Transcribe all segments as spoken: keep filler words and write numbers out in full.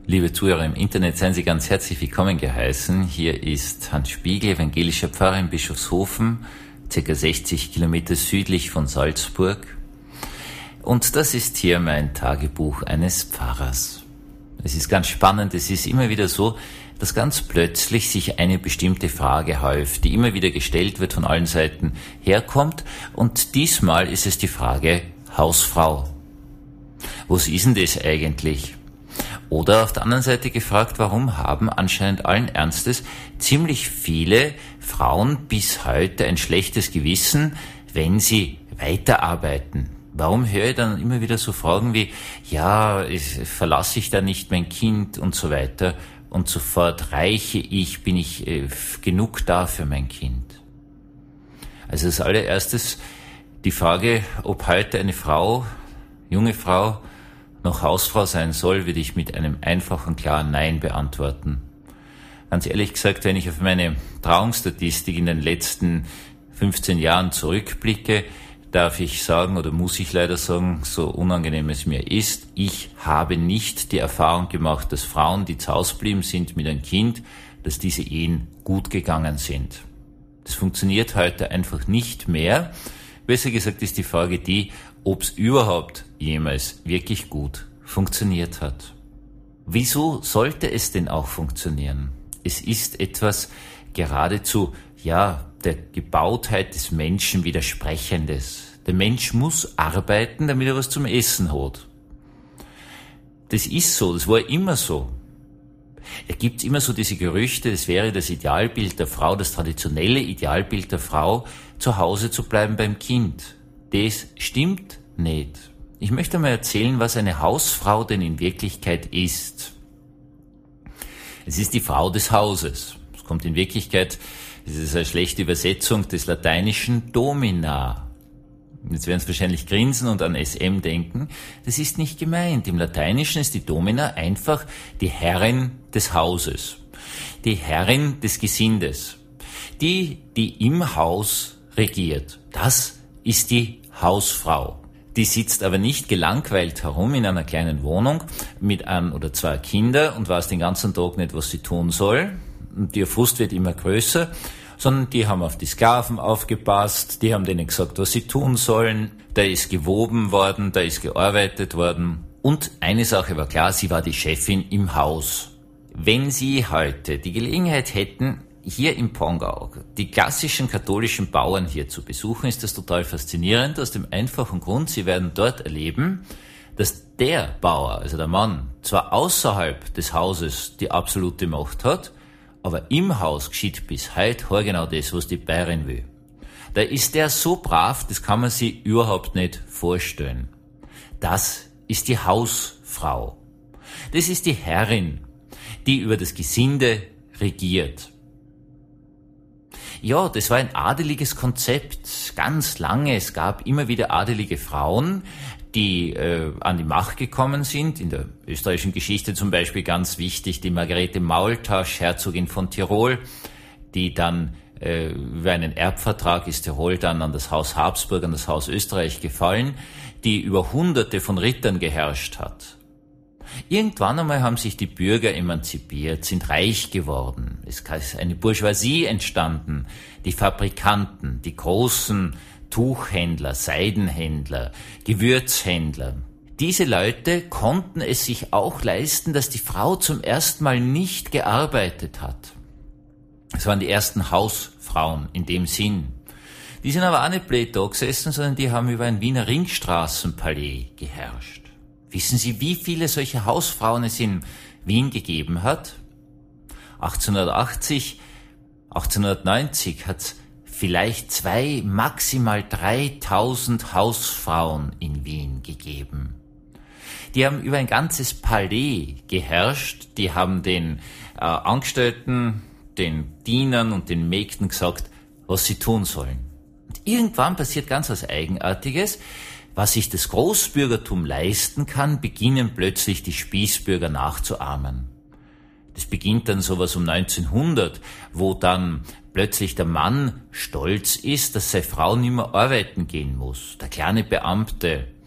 Liebe Zuhörer im Internet, seien Sie ganz herzlich willkommen geheißen. Hier ist Hans Spiegel, evangelischer Pfarrer in Bischofshofen, ca. sechzig Kilometer südlich von Salzburg. Und das ist hier mein Tagebuch eines Pfarrers. Es ist ganz spannend, es ist immer wieder so, dass ganz plötzlich sich eine bestimmte Frage häuft, die immer wieder gestellt wird, von allen Seiten herkommt. Und diesmal ist es die Frage Hausfrau. Was ist denn das eigentlich? Oder auf der anderen Seite gefragt, warum haben anscheinend allen Ernstes ziemlich viele Frauen bis heute ein schlechtes Gewissen, wenn sie weiterarbeiten? Warum höre ich dann immer wieder so Fragen wie, ja, verlasse ich da nicht mein Kind und so weiter und sofort reiche ich, bin ich äh, genug da für mein Kind? Also als allererstes die Frage, ob heute eine Frau, junge Frau, noch Hausfrau sein soll, würde ich mit einem einfachen, klaren Nein beantworten. Ganz ehrlich gesagt, wenn ich auf meine Trauungsstatistik in den letzten fünfzehn Jahren zurückblicke, darf ich sagen, oder muss ich leider sagen, so unangenehm es mir ist, ich habe nicht die Erfahrung gemacht, dass Frauen, die zu Hause geblieben sind mit einem Kind, dass diese Ehen gut gegangen sind. Das funktioniert heute einfach nicht mehr. Besser gesagt ist die Frage die, ob es überhaupt jemals wirklich gut funktioniert hat. Wieso sollte es denn auch funktionieren? Es ist etwas geradezu, ja, der Gebautheit des Menschen widersprechendes. Der Mensch muss arbeiten, damit er was zum Essen hat. Das ist so, das war immer so. Da gibt's immer so diese Gerüchte, es wäre das Idealbild der Frau, das traditionelle Idealbild der Frau, zu Hause zu bleiben beim Kind. Das stimmt nicht. Ich möchte mal erzählen, was eine Hausfrau denn in Wirklichkeit ist. Es ist die Frau des Hauses. Es kommt in Wirklichkeit, das ist eine schlechte Übersetzung des lateinischen Domina. Jetzt werden Sie wahrscheinlich grinsen und an S M denken. Das ist nicht gemeint. Im Lateinischen ist die Domina einfach die Herrin des Hauses. Die Herrin des Gesindes. Die, die im Haus regiert. Das ist die Hausfrau. Die sitzt aber nicht gelangweilt herum in einer kleinen Wohnung mit ein oder zwei Kindern und weiß den ganzen Tag nicht, was sie tun soll. Und ihr Frust wird immer größer, sondern die haben auf die Sklaven aufgepasst, die haben denen gesagt, was sie tun sollen. Da ist gewoben worden, da ist gearbeitet worden. Und eine Sache war klar, sie war die Chefin im Haus. Wenn Sie heute die Gelegenheit hätten, hier im Pongau die klassischen katholischen Bauern hier zu besuchen, ist das total faszinierend, aus dem einfachen Grund, Sie werden dort erleben, dass der Bauer, also der Mann, zwar außerhalb des Hauses die absolute Macht hat, aber im Haus geschieht bis heute genau das, was die Bäuerin will. Da ist der so brav, das kann man sich überhaupt nicht vorstellen. Das ist die Hausfrau. Das ist die Herrin, die über das Gesinde regiert. Ja, das war ein adeliges Konzept, ganz lange. Es gab immer wieder adelige Frauen, die äh, an die Macht gekommen sind. In der österreichischen Geschichte zum Beispiel ganz wichtig die Margarete Maultasch, Herzogin von Tirol, die dann äh, über einen Erbvertrag ist Tirol dann an das Haus Habsburg, an das Haus Österreich gefallen, die über Hunderte von Rittern geherrscht hat. Irgendwann einmal haben sich die Bürger emanzipiert, sind reich geworden. Es ist eine Bourgeoisie entstanden, die Fabrikanten, die großen Tuchhändler, Seidenhändler, Gewürzhändler. Diese Leute konnten es sich auch leisten, dass die Frau zum ersten Mal nicht gearbeitet hat. Es waren die ersten Hausfrauen in dem Sinn. Die sind aber auch nicht blöd da gesessen, sondern die haben über ein Wiener Ringstraßenpalais geherrscht. Wissen Sie, wie viele solche Hausfrauen es in Wien gegeben hat? achtzehnhundertachtzig, achtzehnhundertneunzig hat es vielleicht zwei, maximal dreitausend Hausfrauen in Wien gegeben. Die haben über ein ganzes Palais geherrscht, die haben den äh, Angestellten, den Dienern und den Mägden gesagt, was sie tun sollen. Und irgendwann passiert ganz was Eigenartiges. Was sich das Großbürgertum leisten kann, beginnen plötzlich die Spießbürger nachzuahmen. Das beginnt dann sowas um neunzehnhundert, wo dann plötzlich der Mann stolz ist, dass seine Frau nicht mehr arbeiten gehen muss. Der kleine Beamte,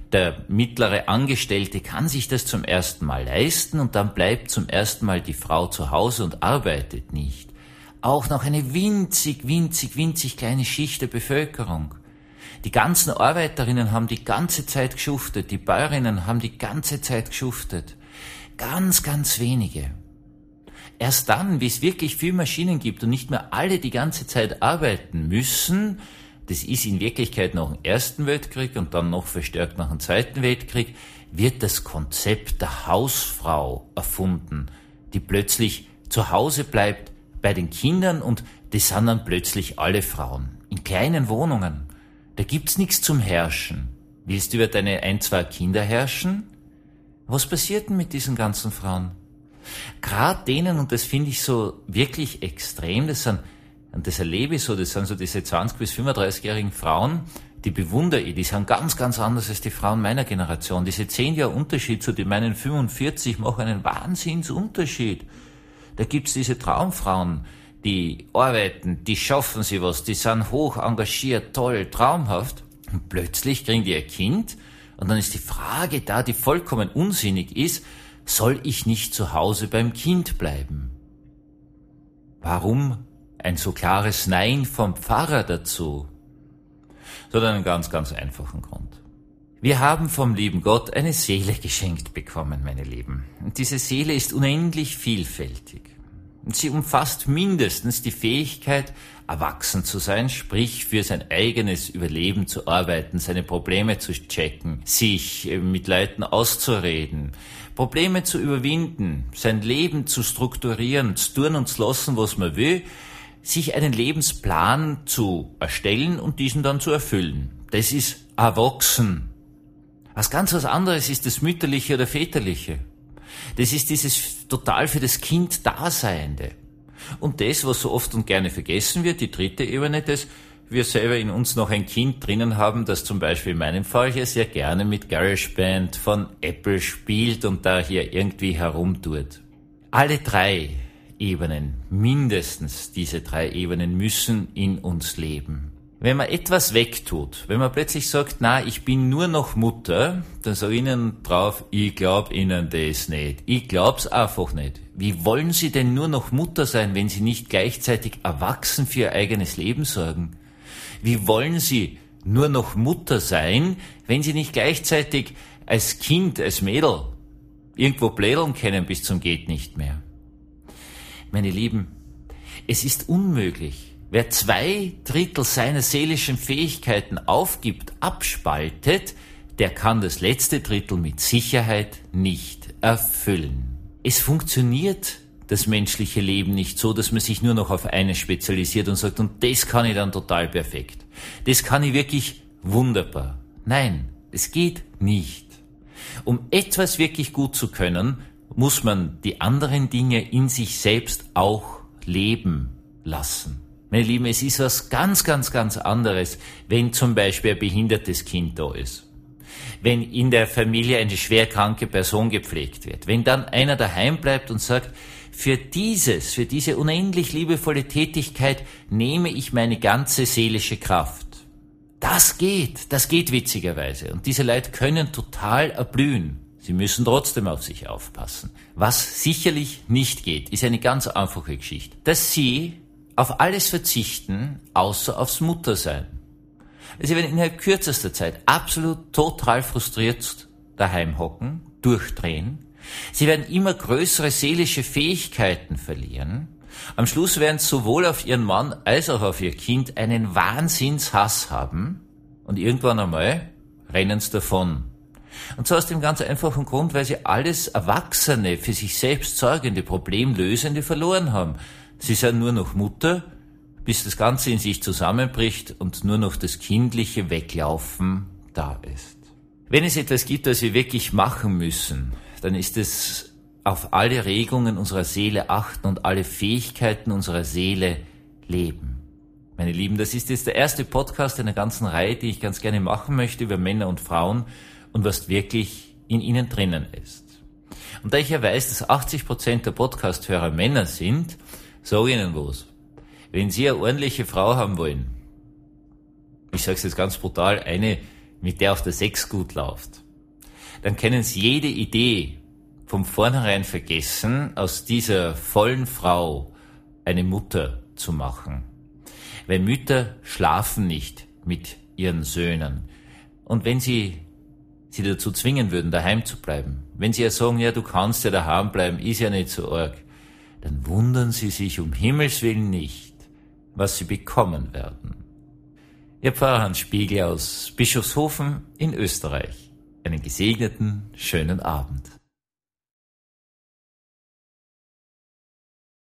Der mittlere Angestellte kann sich das zum ersten Mal leisten und dann bleibt zum ersten Mal die Frau zu Hause und arbeitet nicht. Auch noch eine winzig, winzig, winzig kleine Schicht der Bevölkerung. Die ganzen Arbeiterinnen haben die ganze Zeit geschuftet, die Bäuerinnen haben die ganze Zeit geschuftet. Ganz, ganz wenige. Erst dann, wie es wirklich viel Maschinen gibt und nicht mehr alle die ganze Zeit arbeiten müssen, das ist in Wirklichkeit nach dem Ersten Weltkrieg und dann noch verstärkt nach dem Zweiten Weltkrieg, wird das Konzept der Hausfrau erfunden, die plötzlich zu Hause bleibt bei den Kindern und das sind dann plötzlich alle Frauen. In kleinen Wohnungen. Da gibt's nichts zum Herrschen. Willst du über deine ein, zwei Kinder herrschen? Was passiert denn mit diesen ganzen Frauen? Gerade denen, und das finde ich so wirklich extrem, das sind, und das erlebe ich so, das sind so diese zwanzig- bis fünfunddreißigjährigen Frauen, die bewundere ich, die sind ganz, ganz anders als die Frauen meiner Generation. Diese zehn Jahre Unterschied zu den meinen fünfundvierzig machen einen Wahnsinnsunterschied. Da gibt's diese Traumfrauen, die arbeiten, die schaffen sie was, die sind hoch engagiert, toll, traumhaft. Und plötzlich kriegen die ein Kind und dann ist die Frage da, die vollkommen unsinnig ist, soll ich nicht zu Hause beim Kind bleiben? Warum ein so klares Nein vom Pfarrer dazu? Sondern einen ganz, ganz einfachen Grund. Wir haben vom lieben Gott eine Seele geschenkt bekommen, meine Lieben. Und diese Seele ist unendlich vielfältig. Und sie umfasst mindestens die Fähigkeit, erwachsen zu sein, sprich für sein eigenes Überleben zu arbeiten, seine Probleme zu checken, sich mit Leuten auszureden, Probleme zu überwinden, sein Leben zu strukturieren, zu tun und zu lassen, was man will, sich einen Lebensplan zu erstellen und diesen dann zu erfüllen. Das ist erwachsen. Was ganz was anderes ist das Mütterliche oder Väterliche. Das ist dieses total für das Kind Daseinende. Und das, was so oft und gerne vergessen wird, die dritte Ebene, dass wir selber in uns noch ein Kind drinnen haben, das zum Beispiel in meinem Fall hier sehr gerne mit GarageBand von Apple spielt und da hier irgendwie herumtut. Alle drei Ebenen, mindestens diese drei Ebenen, müssen in uns leben. Wenn man etwas wegtut, wenn man plötzlich sagt, na, ich bin nur noch Mutter, dann sag ich Ihnen drauf, ich glaub Ihnen das nicht. Ich glaub's einfach nicht. Wie wollen Sie denn nur noch Mutter sein, wenn Sie nicht gleichzeitig erwachsen für Ihr eigenes Leben sorgen? Wie wollen Sie nur noch Mutter sein, wenn Sie nicht gleichzeitig als Kind, als Mädel irgendwo plädeln können bis zum geht nicht mehr? Meine Lieben, es ist unmöglich. Wer zwei Drittel seiner seelischen Fähigkeiten aufgibt, abspaltet, der kann das letzte Drittel mit Sicherheit nicht erfüllen. Es funktioniert das menschliche Leben nicht so, dass man sich nur noch auf eines spezialisiert und sagt, und das kann ich dann total perfekt. Das kann ich wirklich wunderbar. Nein, es geht nicht. Um etwas wirklich gut zu können, muss man die anderen Dinge in sich selbst auch leben lassen. Meine Lieben, es ist was ganz, ganz, ganz anderes, wenn zum Beispiel ein behindertes Kind da ist. Wenn in der Familie eine schwer kranke Person gepflegt wird. Wenn dann einer daheim bleibt und sagt, für dieses, für diese unendlich liebevolle Tätigkeit nehme ich meine ganze seelische Kraft. Das geht, das geht witzigerweise. Und diese Leute können total erblühen. Sie müssen trotzdem auf sich aufpassen. Was sicherlich nicht geht, ist eine ganz einfache Geschichte. Dass sie auf alles verzichten, außer aufs Muttersein. Sie werden innerhalb kürzester Zeit absolut total frustriert daheim hocken, durchdrehen. Sie werden immer größere seelische Fähigkeiten verlieren. Am Schluss werden sie sowohl auf ihren Mann als auch auf ihr Kind einen Wahnsinnshass haben und irgendwann einmal rennen sie davon. Und zwar aus dem ganz einfachen Grund, weil sie alles Erwachsene, für sich selbst sorgende, Problemlösende verloren haben. Sie sind nur noch Mutter, bis das Ganze in sich zusammenbricht und nur noch das kindliche Weglaufen da ist. Wenn es etwas gibt, was wir wirklich machen müssen, dann ist es auf alle Regungen unserer Seele achten und alle Fähigkeiten unserer Seele leben. Meine Lieben, das ist jetzt der erste Podcast einer ganzen Reihe, die ich ganz gerne machen möchte über Männer und Frauen und was wirklich in ihnen drinnen ist. Und da ich ja weiß, dass achtzig Prozent der Podcast-Hörer Männer sind, sage ich Ihnen was. Wenn Sie eine ordentliche Frau haben wollen, ich sage es jetzt ganz brutal, eine, mit der auch der Sex gut läuft, dann können Sie jede Idee vom vornherein vergessen, aus dieser vollen Frau eine Mutter zu machen. Weil Mütter schlafen nicht mit ihren Söhnen. Und wenn sie sie dazu zwingen würden, daheim zu bleiben, wenn sie ja sagen, ja, du kannst ja daheim bleiben, ist ja nicht so arg, dann wundern sie sich um Himmels Willen nicht, was sie bekommen werden. Ihr Pfarrer Hans Spiegel aus Bischofshofen in Österreich. Einen gesegneten, schönen Abend.